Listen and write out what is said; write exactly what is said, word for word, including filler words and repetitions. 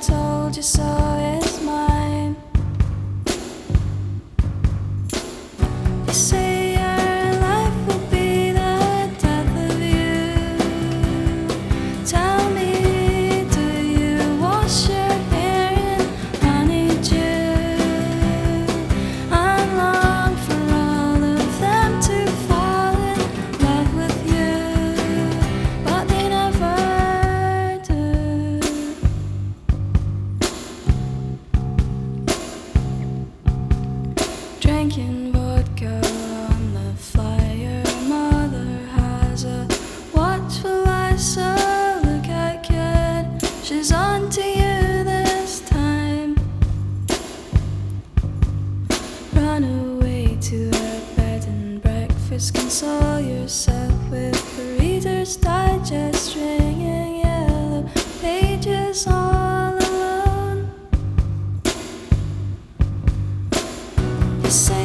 told you so is mine. You say your life will be the death of you. Tell me, do you wash your hair in honeydew? I long for all of them to fall in love with you, but they never do. Drinking vodka on the fly. Your mother has a watchful eye, so look at kid, she's on to you this time. Run away to a bed and breakfast, console yourself with the Reader's Digest, stringing yellow pages all alone. You say